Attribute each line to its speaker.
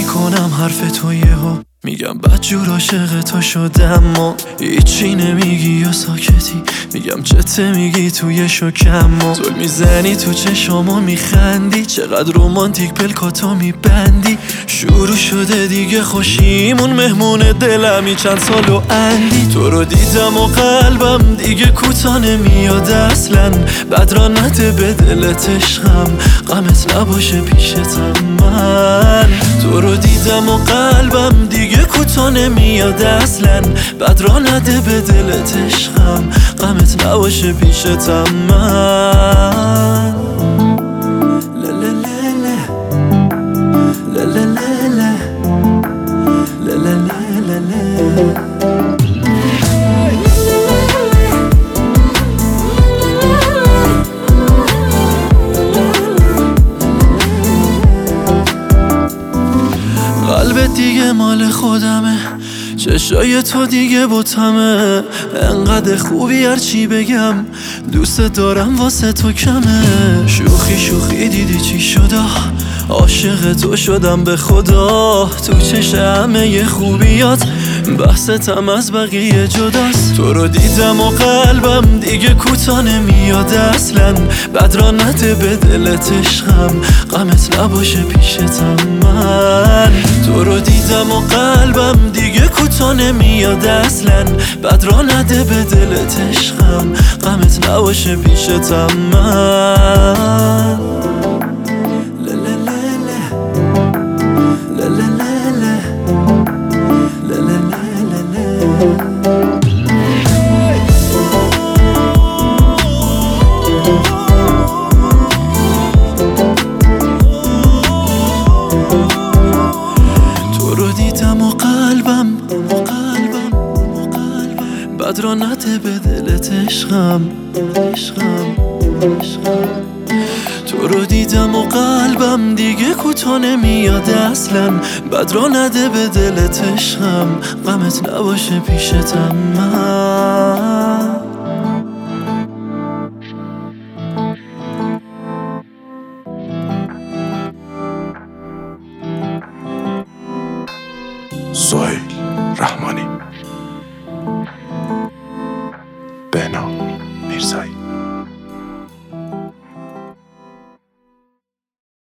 Speaker 1: میکنم حرف تو یهو میگم بدجور عاشق تو شدم ما هیچی نمیگی یا ساکتی میگم چته میگی توی شکم ما زل میزنی تو چشامو میخندی چقدر رومانتیک پلکاتو میبندی شروع شده دیگه خوشیمون مهمون دلمی چند سالو اندی تو رو دیدم و قلبم دیگه کوتا نمیاد اصلا بد را نده به دلت عشقم غمت نباشه پیشتم من تو رو دیدم و قلبم دیگه کوتا نمیاد اصلا بد را نده به دلت عشقم غمت نباشه پیشتم من قلبت دیگه مال خودمه چشای تو دیگه بوتمه انقدر خوبی هرچی بگم دوست دارم واسه تو کمه شوخی شوخی دیدی چی شده عاشق تو شدم به خدا تو چش همه خوبیات بحثتم از بقیه جداست تو رو دیدم و قلبم دیگه کوتا نمیاد اصلا بد را نده به دلت عشقم غمت نباشه پیشتم من تو رو دیدم و قلبم دیگه کوتا نمیاد اصلا بد را نده به دلت عشقم غمت نباشه پیشتم من تو رو دیدم و قلبم بد را نده به دلت عشقم تو رو دیدم و قلبم دیگه کوتا نمیاد اصلا بد را نده به دلت عشقم غمت نباشه پیشتم من
Speaker 2: سهیل رحمانی بهنام میرزایی